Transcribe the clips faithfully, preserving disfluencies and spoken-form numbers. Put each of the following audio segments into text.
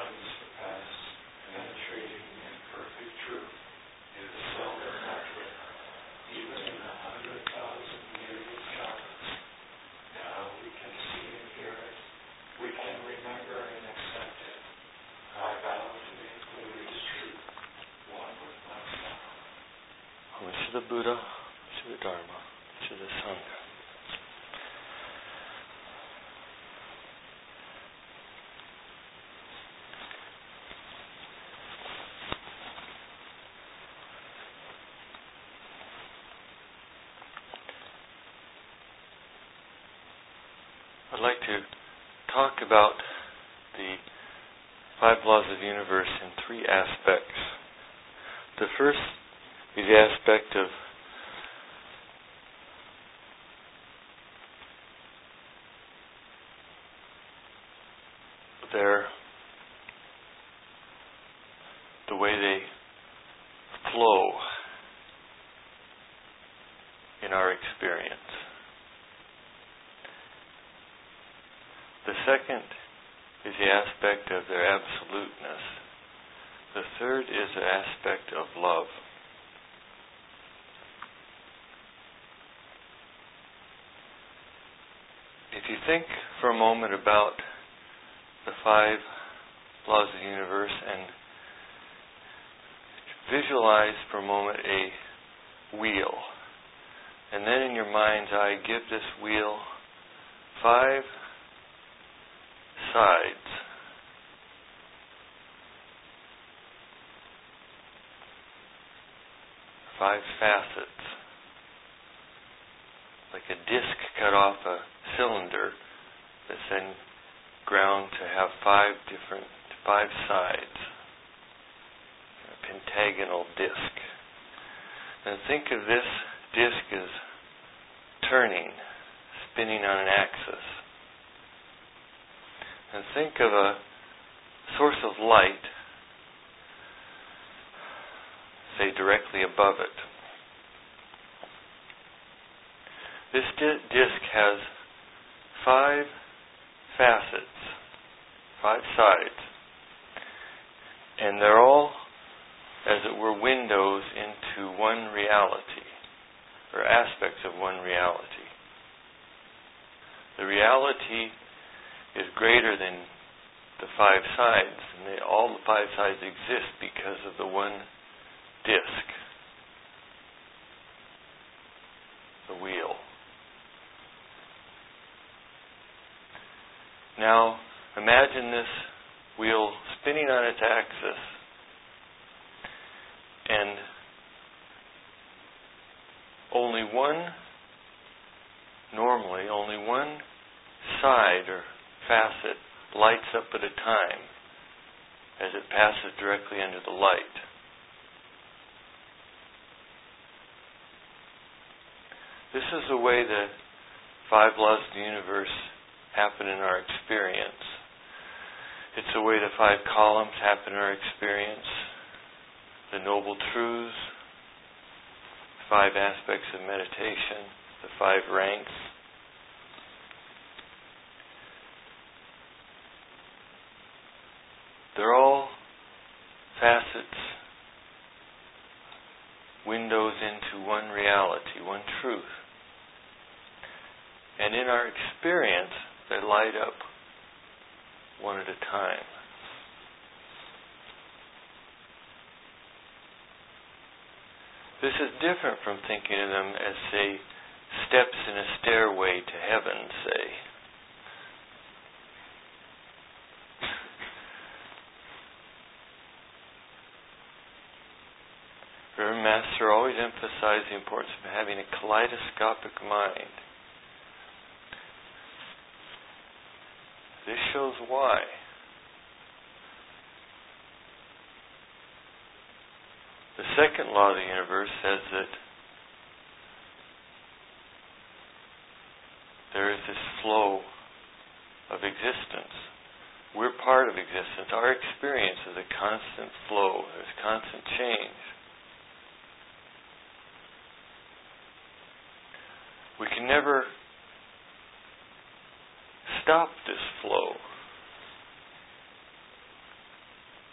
eons past, penetrating in perfect truth, is seldom uttered, even in the hundred thousand myriad chakras. Now we can see and hear it. We can remember and accept it. I vow to make Buddha's truth one with myself. Homage to the Buddha, to the Dharma, to the Sangha. I'd like to talk about the five laws of the universe in three aspects. The first is the aspect of their the way they flow in our experience. The second is the aspect of their absoluteness. The third is the aspect of love. If you think for a moment about the five laws of the universe and visualize for a moment a wheel, and then in your mind's eye give this wheel five sides. Five facets. Like a disc cut off a cylinder that's then ground to have five different, five sides. A pentagonal disc. And think of this disc as turning, spinning on an axis. And think of a source of light, say directly above it. This di- disc has five facets, five sides, and they're all, as it were, windows into one reality, or aspects of one reality. The reality is greater than the five sides, and they, all the five sides exist because of the one disc, the wheel. Now, imagine this wheel spinning on its axis, and only one, normally, only one side or facet lights up at a time as it passes directly under the light. This is the way the five laws of the universe happen in our experience. It's the way the five columns happen in our experience. The Noble Truths, five aspects of meditation, the five ranks. They're all facets, windows into one reality, one truth. And in our experience, they light up one at a time. This is different from thinking of them as, say, steps in a stairway to heaven, say. Reverend Master always emphasized the importance of having a kaleidoscopic mind. This shows why. The second law of the universe says that there is this flow of existence. We're part of existence. Our experience is a constant flow. There's constant change. We can never stop this flow.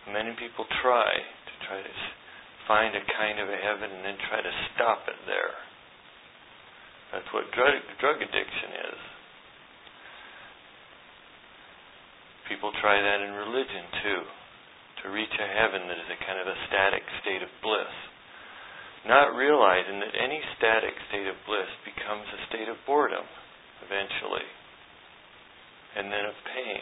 Many people try to try to find a kind of a heaven and then try to stop it there. That's what drug, drug addiction is. People try that in religion too, to reach a heaven that is a kind of a static state of bliss, not realizing that any static state of bliss becomes a state of boredom eventually, and then of pain.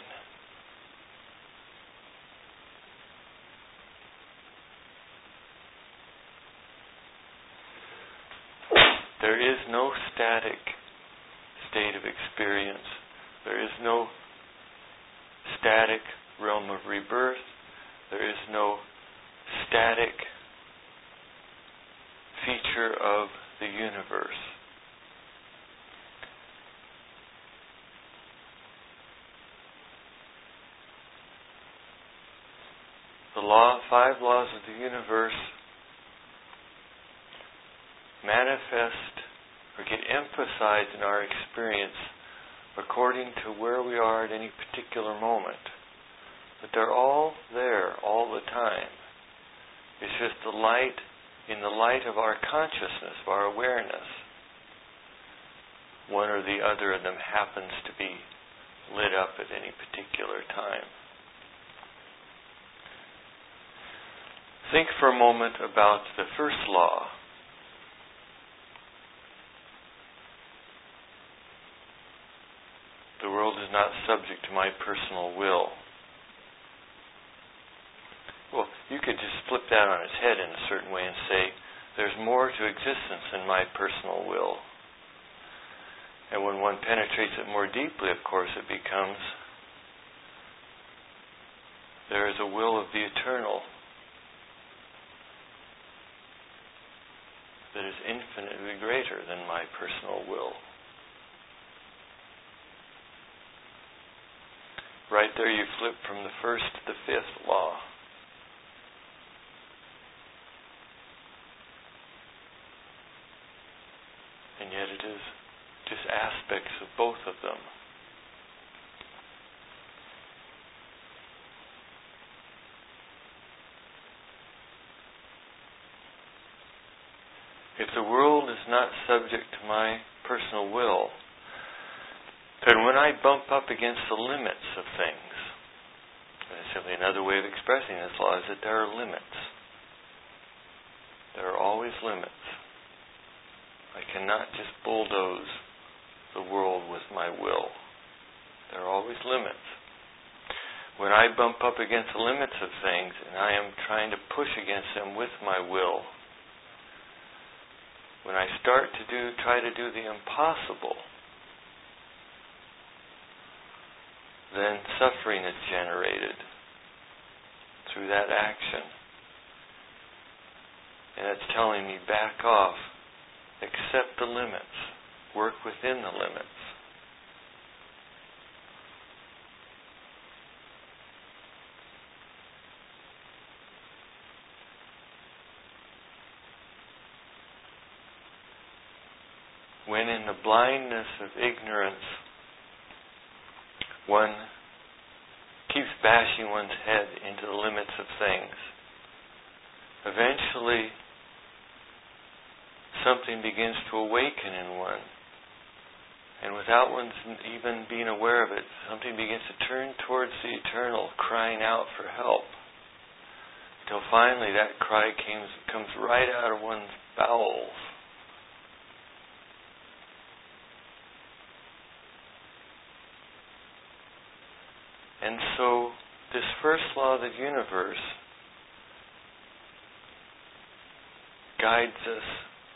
There is no static state of experience. There is no static realm of rebirth. There is no static feature of the universe. The law, five laws of the universe manifest or get emphasized in our experience according to where we are at any particular moment. But they're all there all the time. It's just the light, in the light of our consciousness, of our awareness. One or the other of them happens to be lit up at any particular time. Think for a moment about the first law. The world is not subject to my personal will. Well, you could just flip that on its head in a certain way and say, there's more to existence than my personal will. And when one penetrates it more deeply, of course, it becomes, there is a will of the eternal that is infinitely greater than my personal will. Right there you flip from the first to the fifth law. And yet it is just aspects of both of them. If the world is not subject to my personal will, then when I bump up against the limits of things, and simply another way of expressing this law is that there are limits. There are always limits. I cannot just bulldoze the world with my will. There are always limits. When I bump up against the limits of things and I am trying to push against them with my will, when I start to do, try to do the impossible, then suffering is generated through that action. And it's telling me, back off, accept the limits, work within the limits. When in the blindness of ignorance, one keeps bashing one's head into the limits of things, eventually something begins to awaken in one. And without one even being aware of it, something begins to turn towards the eternal, crying out for help. Until finally that cry comes, comes right out of one's bowels. And so, this first law of the universe guides us,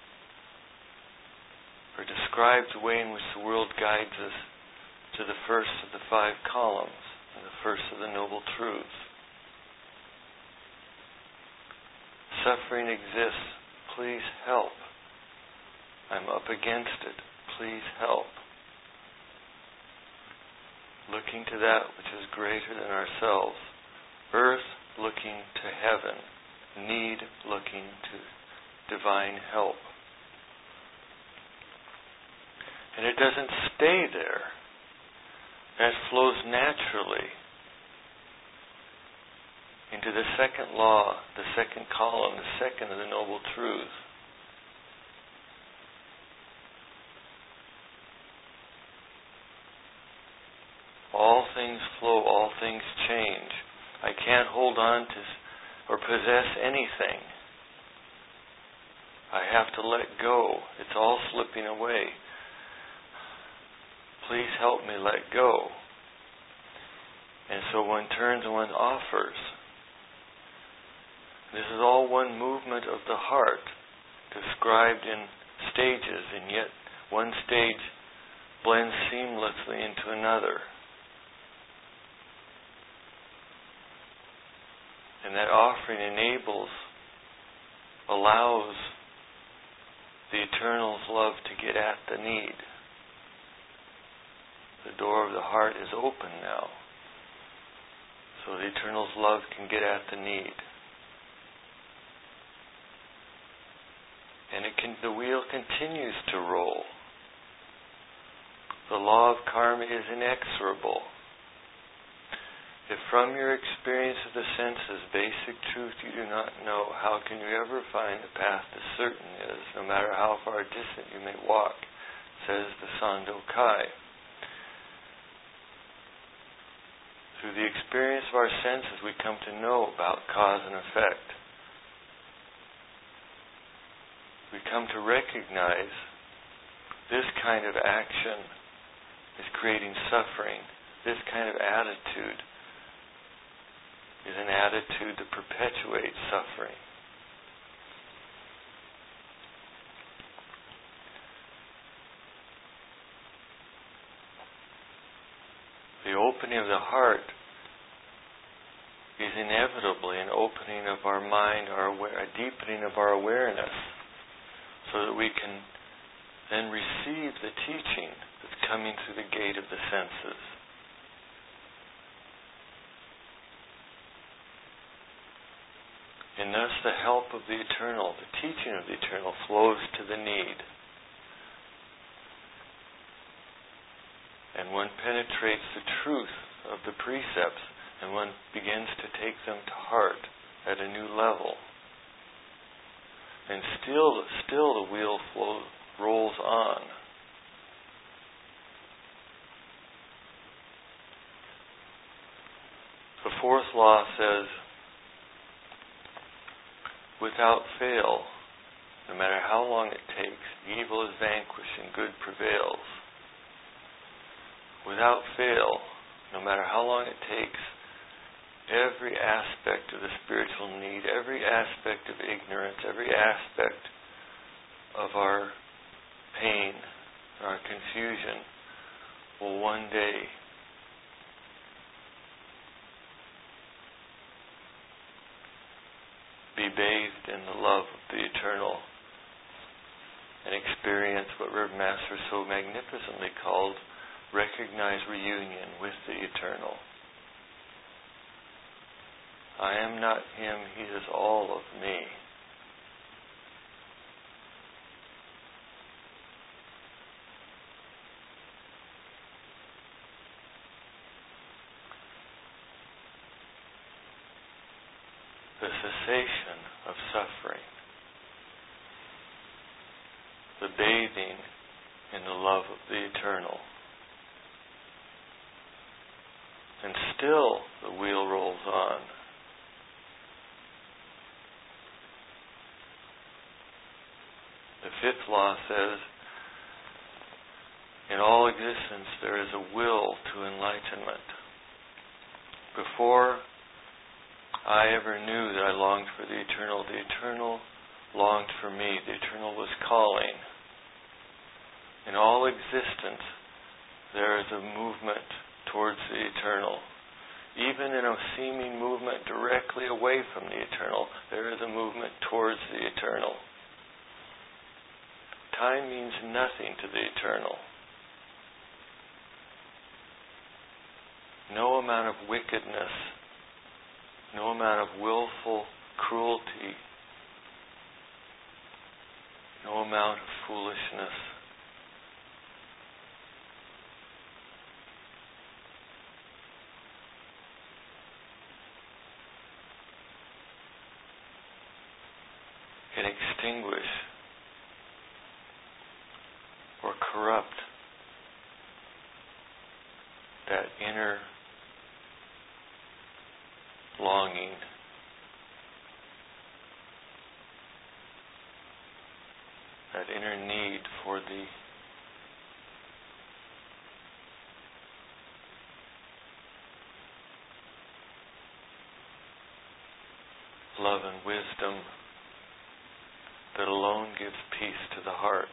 or describes the way in which the world guides us to the first of the five columns, and the first of the Noble Truths. Suffering exists, please help. I'm up against it, please help. Looking to that which is greater than ourselves. Earth looking to heaven. Need looking to divine help. And it doesn't stay there. That flows naturally. into the second law, the second column, the second of the Noble Truths. All things flow, all things change. I can't hold on to or possess anything. I have to let go. It's all slipping away. Please help me let go. And so one turns and one offers. This is all one movement of the heart, described in stages, and yet one stage blends seamlessly into another. And that offering enables, allows the Eternal's love to get at the need. The door of the heart is open now, so the Eternal's love can get at the need. And it can, the wheel continues to roll. The law of karma is inexorable. If from your experience of the senses, basic truth you do not know, how can you ever find the path to certain is, no matter how far distant you may walk, says the Sando Kai. Through the experience of our senses, we come to know about cause and effect. We come to recognize this kind of action is creating suffering. This kind of attitude is an attitude that perpetuates suffering. The opening of the heart is inevitably an opening of our mind, our aware, a deepening of our awareness, so that we can then receive the teaching that's coming through the gate of the senses. And thus the help of the Eternal, the teaching of the Eternal, flows to the need. And one penetrates the truth of the precepts, and one begins to take them to heart at a new level. And still, still the wheel flows, rolls on. The fourth law says, without fail, no matter how long it takes, evil is vanquished and good prevails. Without fail, no matter how long it takes, every aspect of the spiritual need, every aspect of ignorance, every aspect of our pain, our confusion, will one day be bathed in the love of the Eternal and experience what Reverend Master so magnificently called recognized reunion with the Eternal. I am not him, he is all of me. The cessation of suffering, the bathing in the love of the Eternal. And still the wheel rolls on. The fifth law says, in all existence there is a will to enlightenment. Before I ever knew that I longed for the Eternal, the Eternal longed for me. The Eternal was calling. In all existence there is a movement towards the Eternal. Even in a seeming movement directly away from the Eternal, there is a movement towards the Eternal. Time means nothing to the Eternal. No amount of wickedness, no amount of willful cruelty, no amount of foolishness, can extinguish or corrupt that inner longing, that inner need for the love and wisdom that alone gives peace to the heart.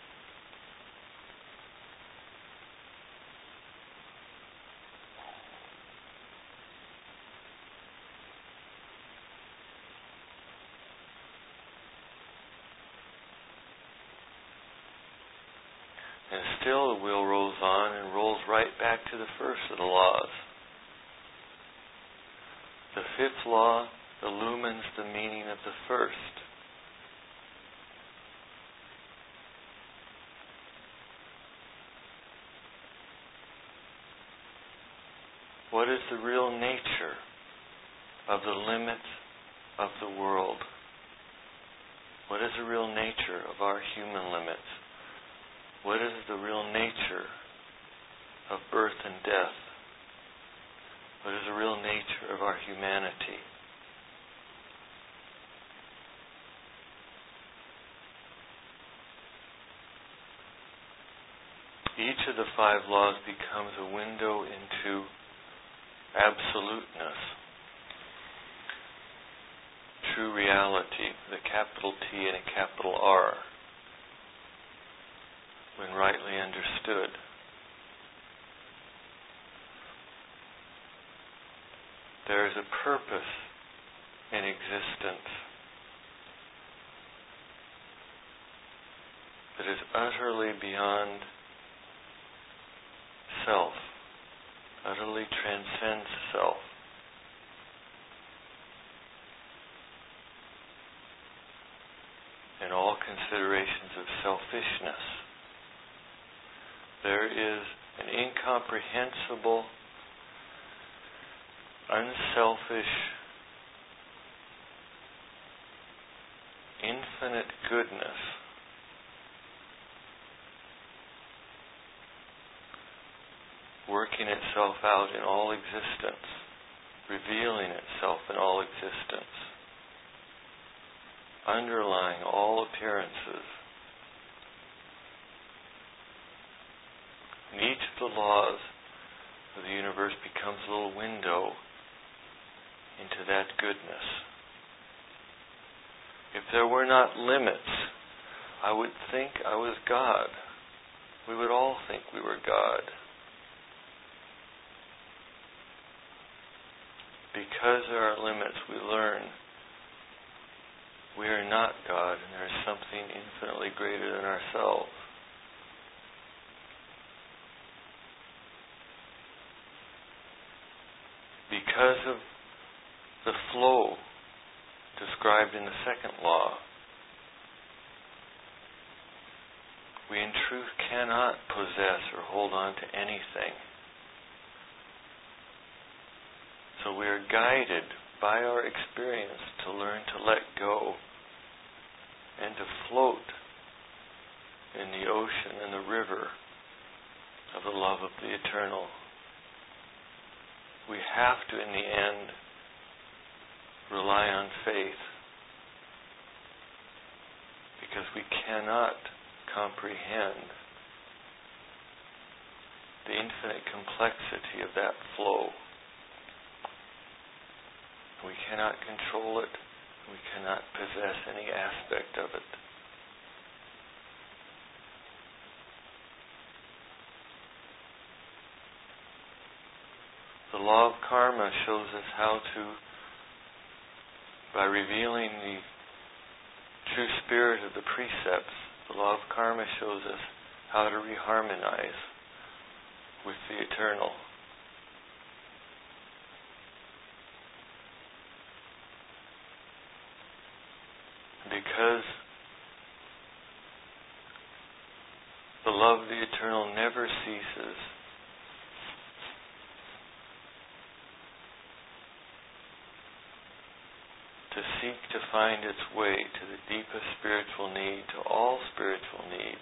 And still the wheel rolls on and rolls right back to the first of the laws. The fifth law illumines the meaning of the first. What is the real nature of the limits of the world? What is the real nature of our human limits? What is the real nature of birth and death? What is the real nature of our humanity? Each of the five laws becomes a window into absoluteness, true reality, the capital T and a capital R, when rightly understood. There is a purpose in existence that is utterly beyond self, utterly transcends self. And all considerations of selfishness. There is an incomprehensible, unselfish, infinite goodness working itself out in all existence, revealing itself in all existence, underlying all appearances. And each of the laws of the universe becomes a little window into that goodness. If there were not limits, I would think I was God. We would all think we were God. Because there are limits, we learn we are not God, and there is something infinitely greater than ourselves. Because of the flow described in the second law, we in truth cannot possess or hold on to anything. So we are guided by our experience to learn to let go and to float in the ocean and the river of the love of the eternal. We have to, in the end, rely on faith, because we cannot comprehend the infinite complexity of that flow. We cannot control it. We cannot possess any aspect of it. The law of karma shows us how to, by revealing the true spirit of the precepts, the law of karma shows us how to reharmonize with the eternal. Because the love of the eternal never ceases, to seek to find its way to the deepest spiritual need, to all spiritual need.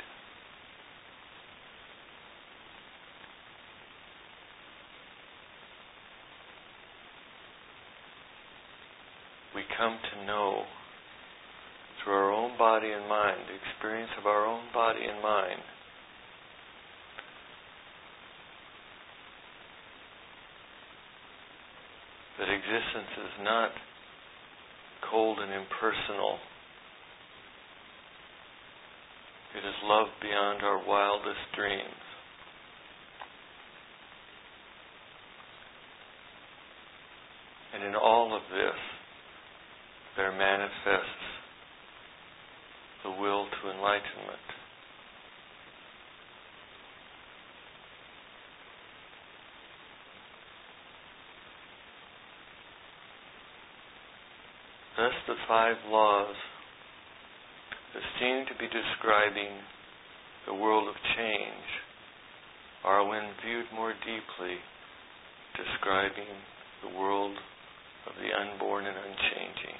We come to know through our own body and mind, the experience of our own body and mind, that existence is not cold and impersonal. It is love beyond our wildest dreams. And in all of this, there manifests the will to enlightenment. Thus the five laws that seem to be describing the world of change are, when viewed more deeply, describing the world of the unborn and unchanging.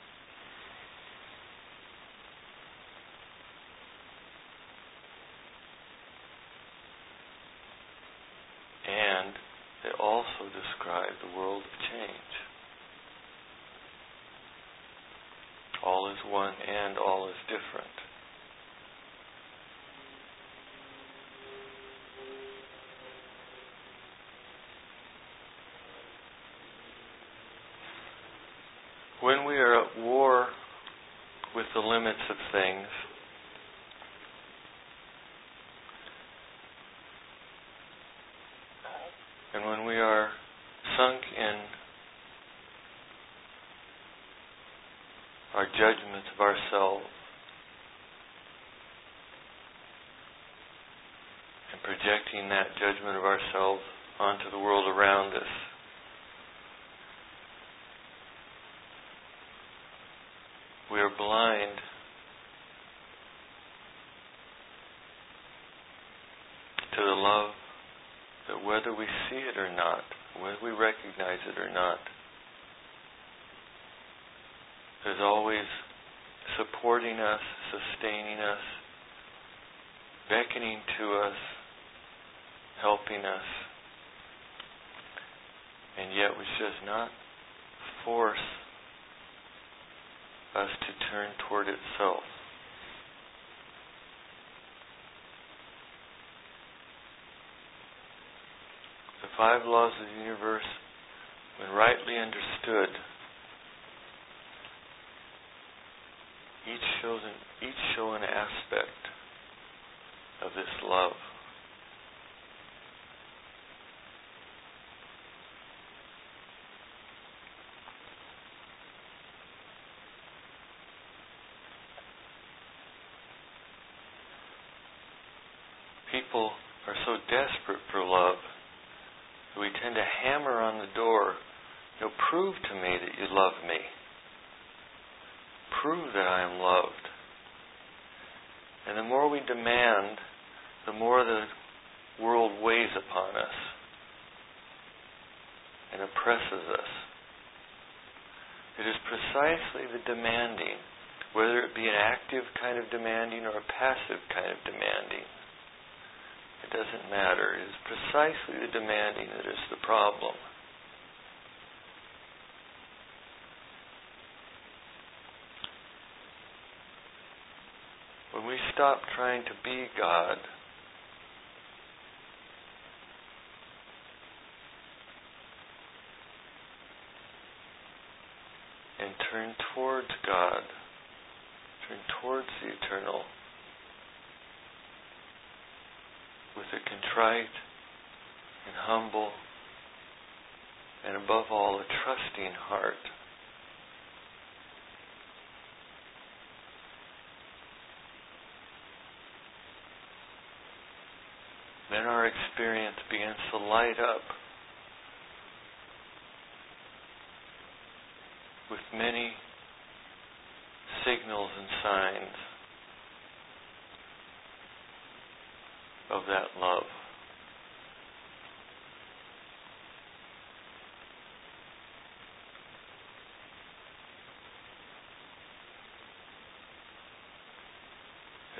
And they also describe the world of change. All is one and all is different. When we are at war with the limits of things, and when we are sunk in our judgments of ourselves and projecting that judgment of ourselves onto the world around us, we are blind to the love that, whether we see it or not, whether we recognize it or not, is always supporting us, sustaining us, beckoning to us, helping us, and yet which does not force us to turn toward itself. The five laws of the universe, when rightly understood, each shows an, each show an aspect of this love. People are so desperate for love that we tend to hammer on the door. You know, prove to me that you love me. Prove that I am loved. And the more we demand, the more the world weighs upon us and oppresses us. It is precisely the demanding, whether it be an active kind of demanding or a passive kind of demanding. It doesn't matter. It is precisely the demanding that is the problem. When we stop trying to be God, and turn towards God, turn towards the eternal, with a contrite and humble, and above all, a trusting heart, then our experience begins to light up with many signals and signs of that love.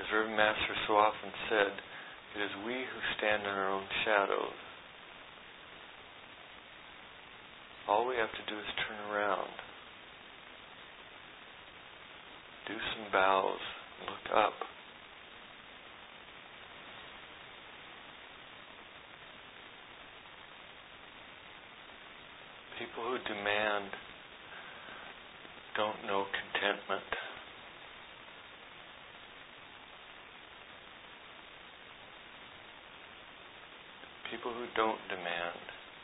As Reverend Master so often said, it is we who stand in our own shadows. All we have to do is turn around, do some bows, look up. People who demand don't know contentment. People who don't demand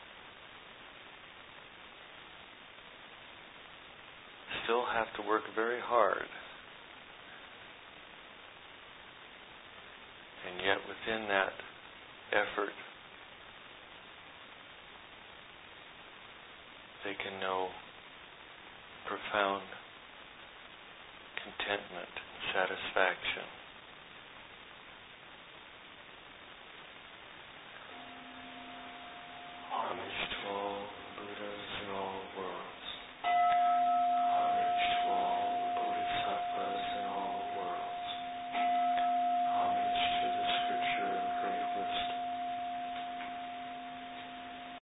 still have to work very hard. And yet within that effort, they can know profound contentment, satisfaction.